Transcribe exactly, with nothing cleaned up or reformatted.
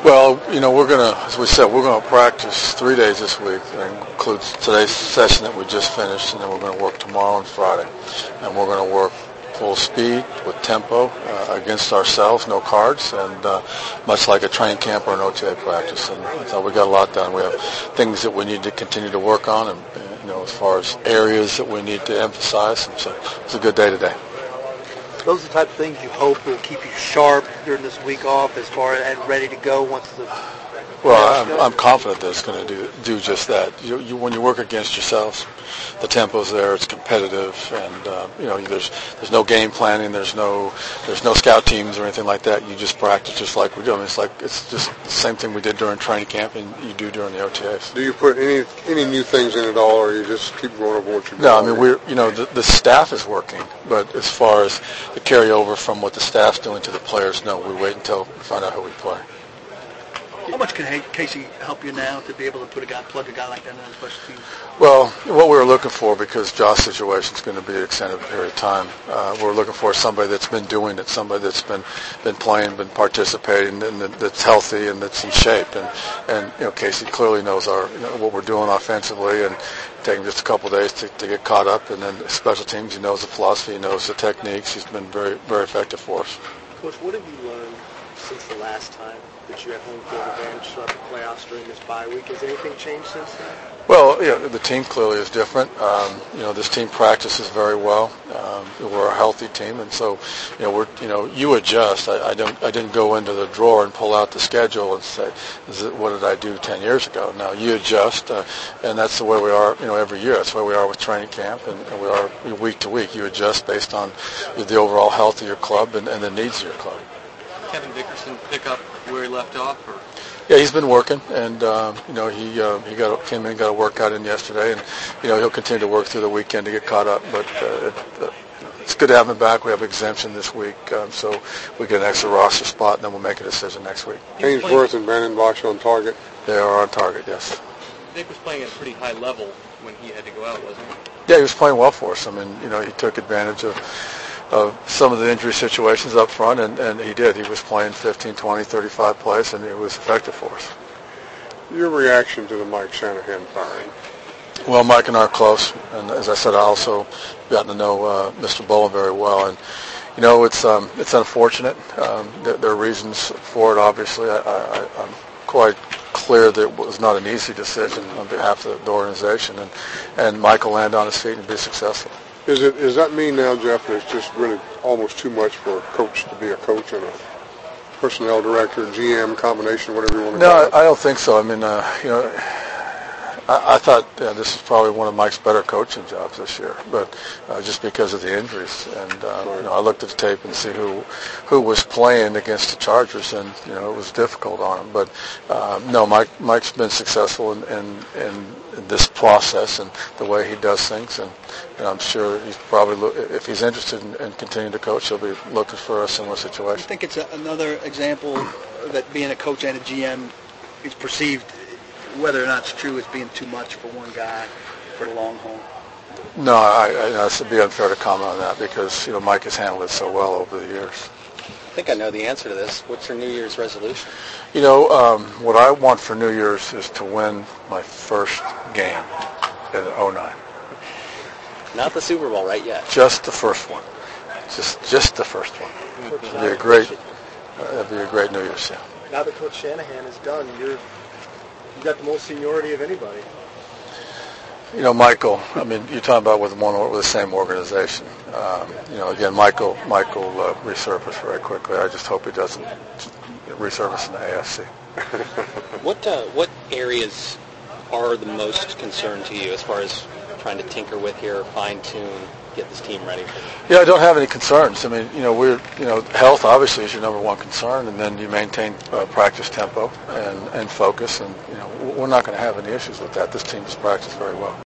Well, you know, we're going to, as we said, we're going to practice three days this week. That includes today's session that we just finished, and then we're going to work tomorrow and Friday. And we're going to work full speed with tempo uh, against ourselves, no cards, and uh, much like a training camp or an O T A practice. And so we got a lot done. We have things that we need to continue to work on, and, you know, as far as areas that we need to emphasize. And so it's a good day today. Those are the type of things you hope will keep you sharp during this week off as far as and ready to go once the... Well, I'm, I'm confident that it's going to do do just that. You, you, when you work against yourselves, the tempo's there, it's competitive, and uh, you know there's there's no game planning, there's no there's no scout teams or anything like that. You just practice just like we do. I mean, it's like it's just the same thing we did during training camp and you do during the O T As. Do you put any any new things in at all, or you just keep going over what you do? No, I mean we're you know the, the staff is working, but as far as the carryover from what the staff's doing to the players, no, we wait until we find out who we play. How much can Casey help you now to be able to put a guy, plug a guy like that in the special teams? Well, what we were looking for, because Josh's situation is going to be an extended period of time, uh, we're looking for somebody that's been doing it, somebody that's been been playing, been participating, and that's healthy and that's in shape. And and you know, Casey clearly knows our you know, what we're doing offensively, and taking just a couple of days to, to get caught up. And then special teams, he knows the philosophy, he knows the techniques. He's been very very effective for us. Coach, what have you learned since the last time that you had home field advantage throughout the playoffs during this bye week? Has anything changed since then? Well, yeah, the team clearly is different. Um, you know, this team practices very well. Um, we're a healthy team, and so you know, we're you know, you adjust. I, I don't, I didn't go into the drawer and pull out the schedule and say, is it, what did I do ten years ago? Now you adjust, uh, and that's the way we are. You know, every year. That's the way we are with training camp, and, and we are week to week. You adjust based on the overall health of your club and, and the needs of your club. Kevin Dickerson pick up where he left off, or? Yeah, he's been working, and um, you know he uh, he got came in, got a workout in yesterday, and you know he'll continue to work through the weekend to get caught up. But uh, it, uh, it's good to have him back. We have exemption this week, um, so we get an extra roster spot, and then we'll make a decision next week. Ainsworth and Brandon Bosch on target. They are on target, yes. Dick was playing at a pretty high level when he had to go out, wasn't he? Yeah, he was playing well for us. I mean, you know, he took advantage of. of some of the injury situations up front, and, and he did. He was playing fifteen, twenty, thirty-five plays, and it was effective for us. Your reaction to the Mike Shanahan firing? Well, Mike and I are close, and as I said, I also gotten to know uh, Mister Bowen very well, and you know, it's um, it's unfortunate. Um, there, there are reasons for it, obviously. I, I, I'm quite clear that it was not an easy decision on behalf of the organization, and, and Mike will land on his feet and be successful. Is it? Does that mean now, Jeff, that it's just really almost too much for a coach to be a coach and a personnel director, G M combination, whatever you want to no, call it? it? No, I don't think so. I mean, uh, you know, I, I thought uh, this is probably one of Mike's better coaching jobs this year, but uh, just because of the injuries. And uh, you know, I looked at the tape and see who who was playing against the Chargers, and you know, it was difficult on him. But uh, no, Mike Mike's been successful in, in in this process and the way he does things, and, and I'm sure he's probably look, if he's interested in, in continuing to coach, he'll be looking for a similar situation. I think it's a, another example that being a coach and a G M is perceived, whether or not it's true, as being too much for one guy for the long haul. No, I, I, it'd be unfair to comment on that because you know Mike has handled it so well over the years. I think I know the answer to this. What's your New Year's resolution? You know, um, what I want for New Year's is to win my first game in oh nine. Not the Super Bowl right yet. Just the first one. Just just the first one. It'd be a great, uh, it'd be a great New Year's. Yeah. Now that Coach Shanahan is done, you're you got the most seniority of anybody. You know, Michael. I mean, you're talking about with one with the same organization. Um, you know, again, Michael. Michael uh, resurfaced very quickly. I just hope he doesn't resurface in the A F C. What uh, what areas are the most concern to you as far as trying to tinker with here, fine tune, get this team ready? Yeah, I don't have any concerns. I mean, you know, we're you know, health obviously is your number one concern, and then you maintain uh, practice tempo and and focus, and you know, we're not going to have any issues with that. This team has practiced very well.